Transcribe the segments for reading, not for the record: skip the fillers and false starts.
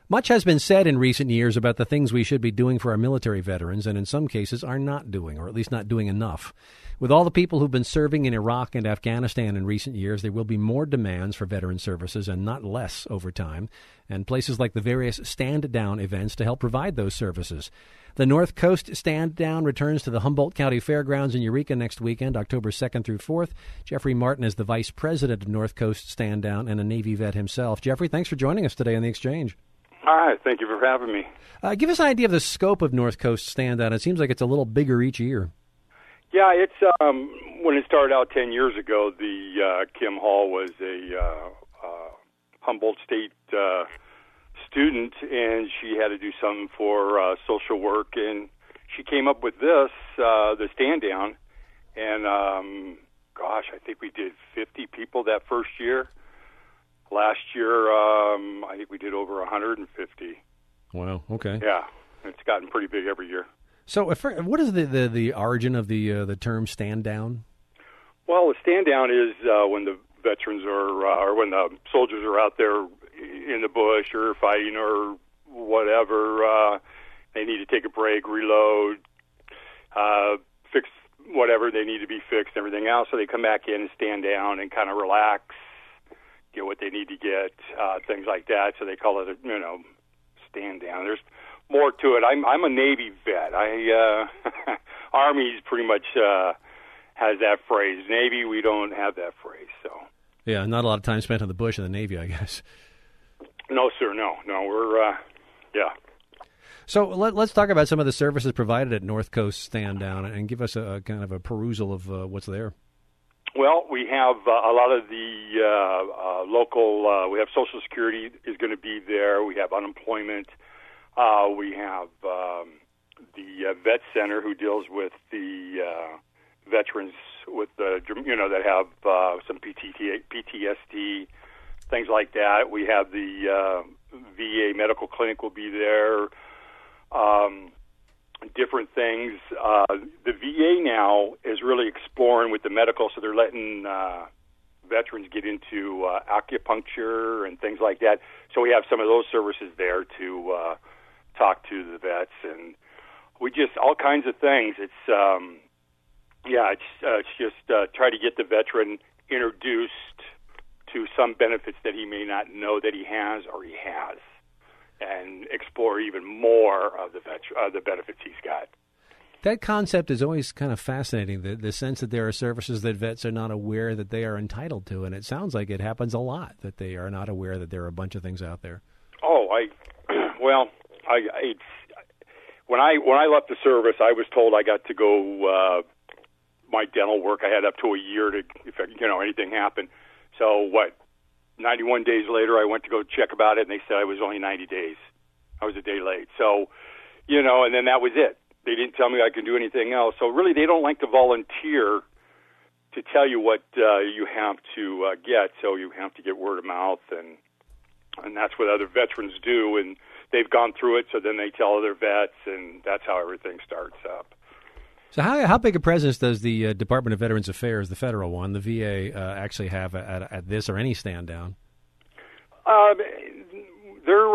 Much has been said in recent years about the things we should be doing for our military veterans, and in some cases are not doing, or at least not doing enough. With all the people who've been serving in Iraq and Afghanistan in recent years, there will be more demands for veteran services and not less over time, and places like the various stand-down events to help provide those services. The North Coast Stand Down returns to the Humboldt County Fairgrounds in Eureka next weekend, October 2nd through 4th. Jeffrey Martin is the vice president of North Coast Stand Down and a Navy vet himself. Jeffrey, thanks for joining us today on The Exchange. Hi, thank you for having me. Give us an idea of the scope of North Coast Stand Down. It seems like it's a little bigger each year. Yeah, it's when it started out 10 years ago, the Kim Hall was a Humboldt State student, and she had to do something for social work, and she came up with this, the stand down, and I think we did 50 people that first year. Last year, I think we did over 150. Wow, okay. Yeah, it's gotten pretty big every year. So what is the origin of the term stand down? Well, the stand down is when the veterans or when the soldiers are out there in the bush or fighting or whatever, they need to take a break, reload, fix whatever they need to be fixed, everything else. So they come back in and stand down and kind of relax, get what they need to get, things like that. So they call it, stand down. There's more to it. I'm a Navy vet. Army's pretty much has that phrase. Navy, we don't have that phrase. So yeah, not a lot of time spent in the bush in the Navy, I guess. No, sir. No. We're yeah. So let's talk about some of the services provided at North Coast Stand Down and give us a kind of a perusal of what's there. Well, we have a lot of the local. We have Social Security is going to be there. We have unemployment. We have the Vet Center who deals with the veterans with the that have some PTSD, things like that. We have the VA medical clinic will be there. Different things. The VA now is really exploring with the medical, so they're letting veterans get into acupuncture and things like that. So we have some of those services there to talk to the vets, and we just all kinds of things. It's just try to get the veteran introduced to some benefits that he may not know that he has or he has, and explore even more of the benefits he's got. That concept is always kind of fascinating, the sense that there are services that vets are not aware that they are entitled to, and it sounds like it happens a lot, that they are not aware that there are a bunch of things out there. When I left the service, I was told I got to go my dental work. I had up to a year to, if anything happened. So 91 days later, I went to go check about it, and they said I was only 90 days. I was a day late. So, and then that was it. They didn't tell me I could do anything else. So really, they don't like to volunteer to tell you what you have to get. So you have to get word of mouth, and that's what other veterans do. And they've gone through it, so then they tell other vets, and that's how everything starts up. So how big a presence does the Department of Veterans Affairs, the federal one, the VA, actually have at this or any stand down? They're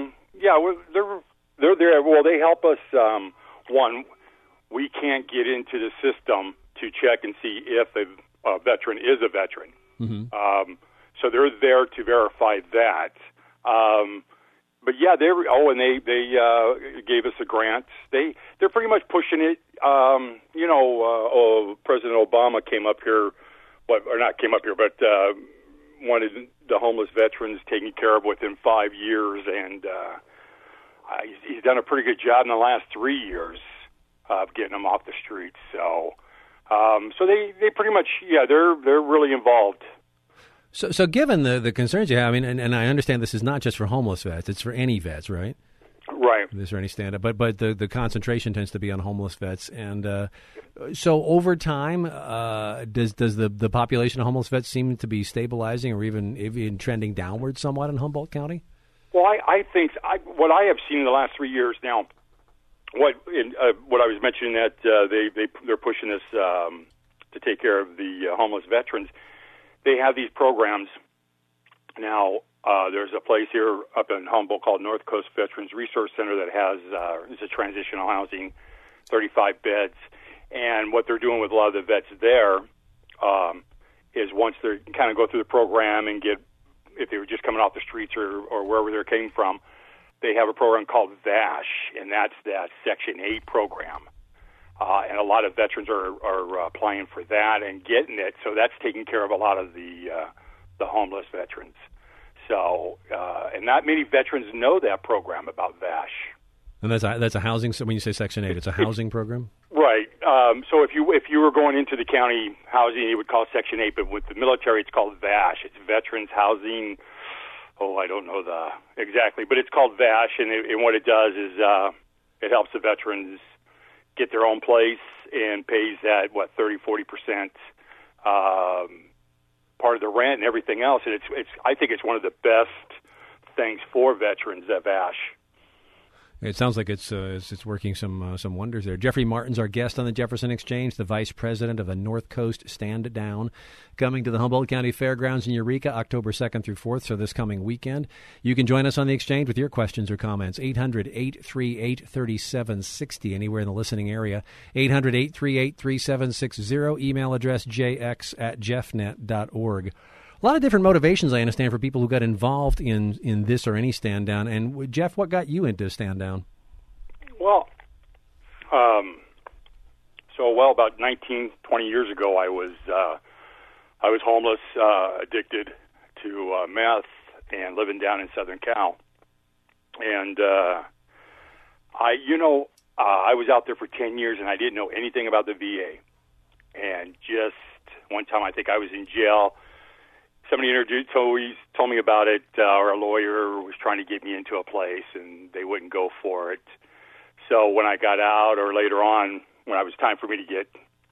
there. Well, they help us. One, we can't get into the system to check and see if a veteran is a veteran. Mm-hmm. So they're there to verify that. But yeah, they gave us a grant. They're pretty much pushing it. President Obama came up here, but wanted the homeless veterans taken care of within 5 years, and he's done a pretty good job in the last 3 years of getting them off the streets. So they pretty much, they're really involved. So given the concerns you have, and I understand this is not just for homeless vets, it's for any vets, right? Right. This or any stand-up, but the concentration tends to be on homeless vets, and so over time, does the population of homeless vets seem to be stabilizing or even trending downward somewhat in Humboldt County? Well, I think what I have seen in the last 3 years now, what I was mentioning that they're pushing this to take care of the homeless veterans. They have these programs now. There's a place here up in Humboldt called North Coast Veterans Resource Center that has it's a transitional housing, 35 beds. And what they're doing with a lot of the vets there is once they kind of go through the program and get, if they were just coming off the streets or wherever they came from, they have a program called VASH, and that's that Section 8 program. And a lot of veterans are applying for that and getting it, so that's taking care of a lot of the homeless veterans. So, and not many veterans know that program about VASH. And that's a housing. So when you say Section 8, it's a housing program, right? So if you were going into the county housing, you would call it Section 8, but with the military, it's called VASH. It's Veterans Housing. Oh, I don't know exactly, but it's called VASH, and what it does is it helps the veterans get their own place and pays that 30-40% part of the rent and everything else. And it's I think it's one of the best things for veterans at VASH. It sounds like it's working some wonders there. Jeffrey Martin's our guest on the Jefferson Exchange, the vice president of the North Coast Stand Down, coming to the Humboldt County Fairgrounds in Eureka, October 2nd through 4th, so this coming weekend. You can join us on the Exchange with your questions or comments, 800-838-3760, anywhere in the listening area, 800-838-3760, email address jx@jeffnet.org. A lot of different motivations, I understand, for people who got involved in this or any stand down. And Jeff, what got you into stand down? Well, about 19, 20 years ago, I was homeless, addicted to meth, and living down in Southern Cal. And I was out there for 10 years, and I didn't know anything about the VA. And just one time, I think I was in jail. Somebody told me about it, or a lawyer was trying to get me into a place, and they wouldn't go for it. So when I got out, or later on, when it was time for me to get,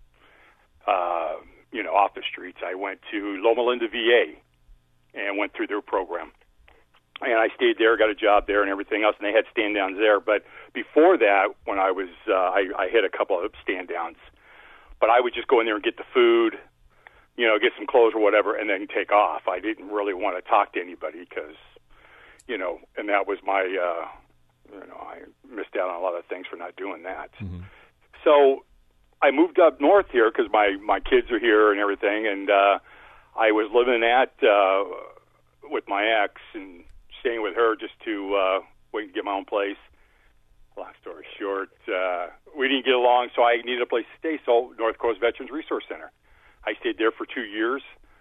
off the streets, I went to Loma Linda VA and went through their program. And I stayed there, got a job there and everything else, and they had stand-downs there. But before that, when I was, I hit a couple of stand-downs. But I would just go in there and get the food, get some clothes or whatever, and then take off. I didn't really want to talk to anybody because, and that was my, I missed out on a lot of things for not doing that. Mm-hmm. So I moved up north here because my kids are here and everything, and I was living with my ex and staying with her just to wait and get my own place. Long story short, we didn't get along, so I needed a place to stay, so North Coast Veterans Resource Center. I stayed there for 2 years.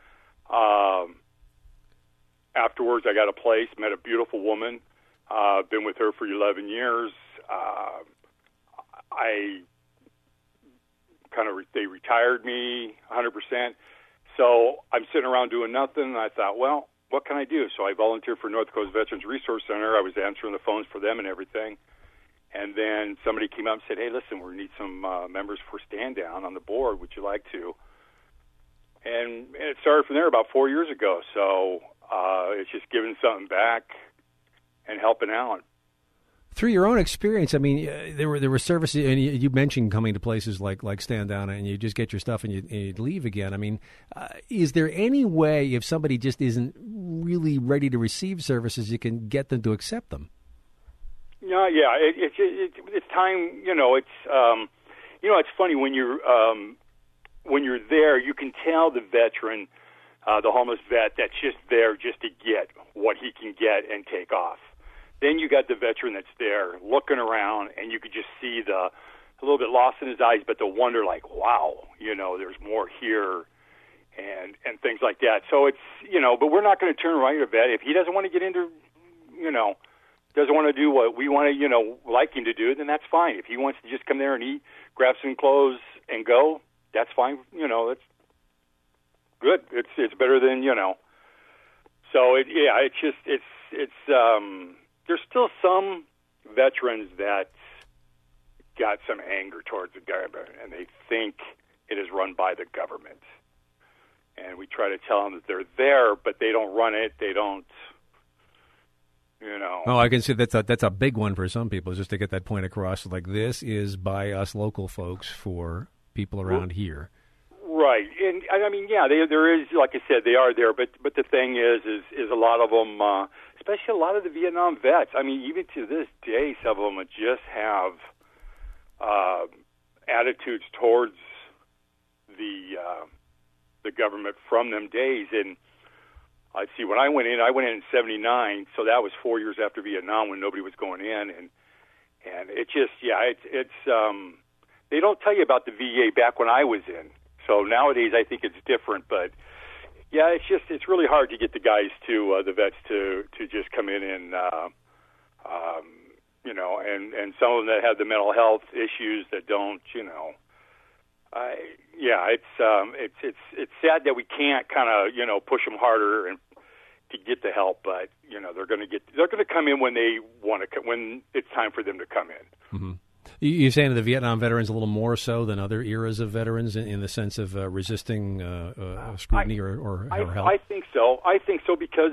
Afterwards, I got a place, met a beautiful woman. Been with her for 11 years. They retired me 100%. So I'm sitting around doing nothing, and I thought, well, what can I do? So I volunteered for North Coast Veterans Resource Center. I was answering the phones for them and everything. And then somebody came up and said, hey, listen, we need some members for Stand Down on the board. Would you like to? And it started from there about 4 years ago. So it's just giving something back and helping out. Through your own experience, I mean, there were services, and you mentioned coming to places like Stand Down, and you just get your stuff and you leave again. I mean, is there any way, if somebody just isn't really ready to receive services, you can get them to accept them? Yeah. It's time. It's funny when you're there, you can tell the veteran, the homeless vet, that's just there just to get what he can get and take off. Then you got the veteran that's there looking around, and you could just see a little bit lost in his eyes, but the wonder, like, wow, there's more here, and things like that. So it's, but we're not going to turn right a vet if he doesn't want to get into, doesn't want to do what we want to, like him to do, then that's fine. If he wants to just come there and eat, grab some clothes, and go, that's fine. That's good. It's better than, So there's still some veterans that got some anger towards the government, and they think it is run by the government. And we try to tell them that they're there, but they don't run it. They don't, Oh, I can see that's a big one for some people, just to get that point across. Like, this is by us local folks for people around here. Right, and I mean, yeah, there is, like I said, they are there, but the thing is a lot of them, especially a lot of the Vietnam vets. I mean, even to this day, some of them just have attitudes towards the government from them days. And I see when I went in in '79, so that was 4 years after Vietnam when nobody was going in, and it just, it's they don't tell you about the VA back when I was in. So nowadays I think it's different, but yeah, it's really hard to get the guys the vets to just come in and and some of them that have the mental health issues that don't, it's sad that we can't kind of push them harder and to get the help, but they're going to come in when they want to, when it's time for them to come in. Mm-hmm. You're saying the Vietnam veterans a little more so than other eras of veterans in the sense of resisting scrutiny or help? I think so. I think so because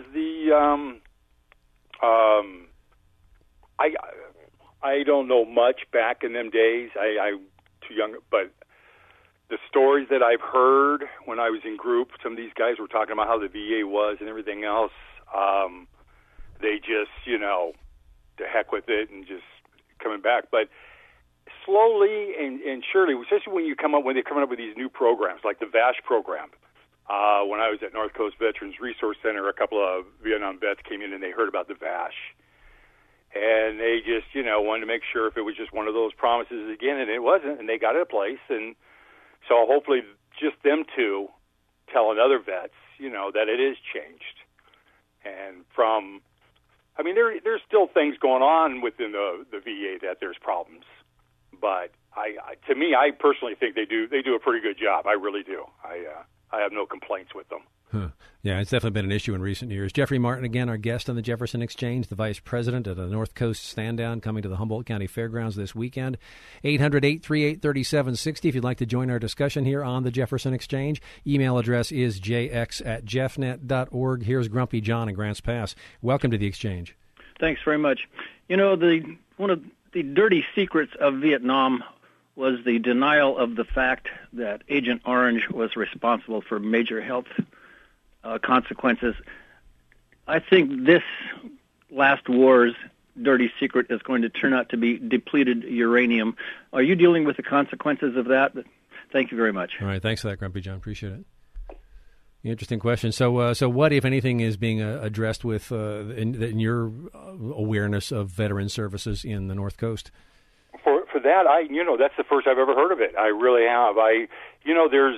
I don't know much back in them days. I'm too young, but the stories that I've heard when I was in group, some of these guys were talking about how the VA was and everything else. They just, to heck with it and just coming back. But slowly and surely, especially when they're coming up with these new programs like the VASH program. When I was at North Coast Veterans Resource Center, a couple of Vietnam vets came in and they heard about the VASH. And they just, wanted to make sure if it was just one of those promises again, and it wasn't, and they got it in place. And so hopefully just them two telling other vets, that it is changed. And there's still things going on within the VA that there's problems. But to me, I personally think they do a pretty good job. I really do. I have no complaints with them. Huh. Yeah, it's definitely been an issue in recent years. Jeffrey Martin, again, our guest on the Jefferson Exchange, the vice president of the North Coast Stand Down, coming to the Humboldt County Fairgrounds this weekend. 800-838-3760 if you'd like to join our discussion here on the Jefferson Exchange. Email address is jx@jeffnet.org. Here's Grumpy John in Grants Pass. Welcome to the Exchange. Thanks very much. One of the dirty secrets of Vietnam was the denial of the fact that Agent Orange was responsible for major health consequences. I think this last war's dirty secret is going to turn out to be depleted uranium. Are you dealing with the consequences of that? Thank you very much. All right, thanks for that, Grumpy John. Appreciate it. Interesting question. So what, if anything, is being addressed with in your awareness of veteran services in the North Coast? For that, that's the first I've ever heard of it. I really have. There's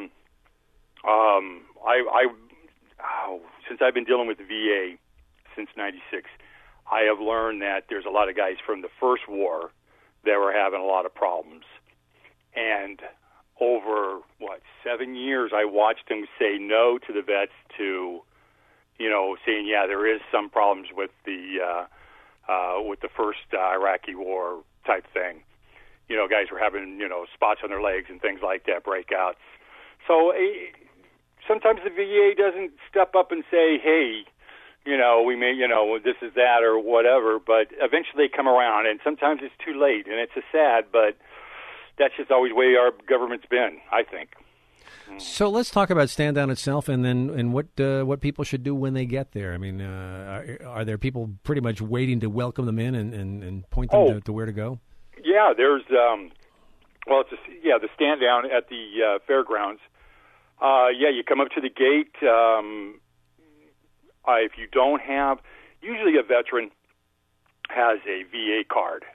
since I've been dealing with the VA since '96, I have learned that there's a lot of guys from the first war that were having a lot of problems, and over 7 years, I watched them say no to the vets to, saying there is some problems with the first Iraqi war type thing. Guys were having spots on their legs and things like that, breakouts. So sometimes the VA doesn't step up and say, hey, we may, this is that or whatever, but eventually they come around, and sometimes it's too late, and it's sad, but that's just always the way our government's been, I think. So let's talk about Stand Down itself, and what people should do when they get there. I mean, are there people pretty much waiting to welcome them in and point them to where to go? Yeah, there's the Stand Down at the fairgrounds. You come up to the gate. If you don't have, usually a veteran has a VA card.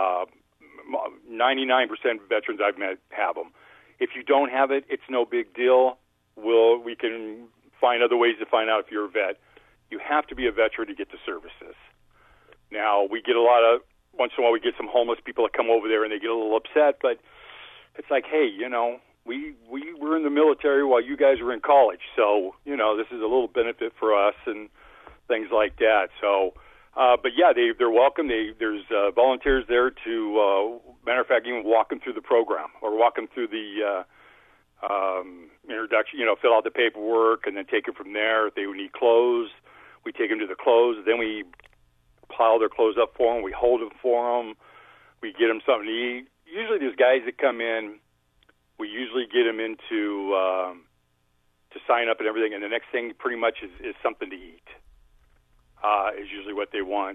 99% of veterans I've met have them. If you don't have it, it's no big deal. We can find other ways to find out if you're a vet. You have to be a veteran to get the services. Now, we get once in a while we get some homeless people that come over there and they get a little upset, but it's like, hey, we were in the military while you guys were in college, so, this is a little benefit for us and things like that. So, they're welcome. There's volunteers there to, matter of fact, even walk them through the program or walk them through the introduction, fill out the paperwork and then take it from there. If they need clothes, we take them to the clothes. Then we pile their clothes up for them. We hold them for them. We get them something to eat. Usually there's guys that come in We usually get them into to sign up and everything, and the next thing pretty much is something to eat. Is usually what they want.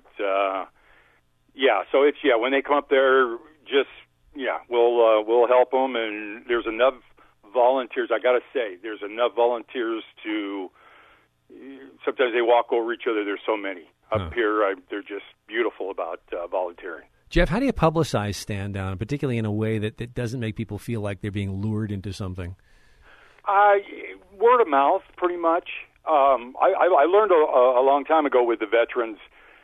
So it's when they come up there, just we'll help them, and there's enough volunteers. I got to say, there's enough volunteers to. Sometimes they walk over each other. There's so many up here. They're just beautiful about volunteering. Jeff, how do you publicize Stand Down, particularly in a way that doesn't make people feel like they're being lured into something? Word of mouth, pretty much. I learned a long time ago with the veterans,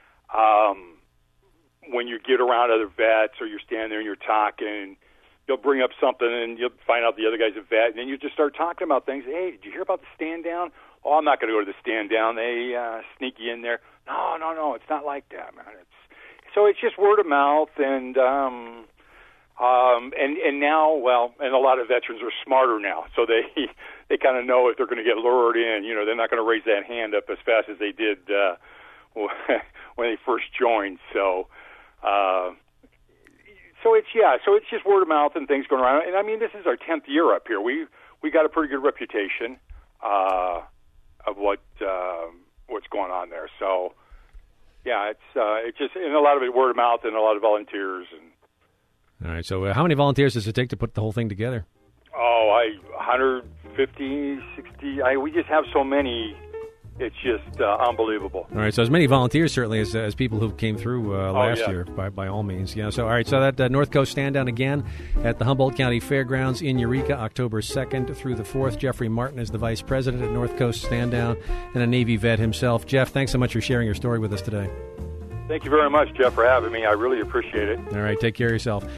when you get around other vets or you're standing there and you're talking, you'll bring up something and you'll find out the other guy's a vet, and then you just start talking about things. Hey, did you hear about the Stand Down? Oh, I'm not going to go to the Stand Down. They sneak you in there. No, it's not like that, man. So it's just word of mouth, and now, and a lot of veterans are smarter now, so they kind of know if they're going to get lured in. They're not going to raise that hand up as fast as they did when they first joined. So it's just word of mouth and things going around. And I mean, this is our 10th year up here. We got a pretty good reputation of what's going on there. So it's just, and a lot of it word of mouth and a lot of volunteers. And all right. So how many volunteers does it take to put the whole thing together? 150, 60. We just have so many. It's just unbelievable. All right, so as many volunteers certainly as people who came through last year, by all means. So all right, so that North Coast Stand Down again at the Humboldt County Fairgrounds in Eureka, October 2nd through the 4th. Jeffrey Martin is the vice president at North Coast Stand Down and a Navy vet himself. Jeff, thanks so much for sharing your story with us today. Thank you very much, Jeff, for having me. I really appreciate it. All right, take care of yourself.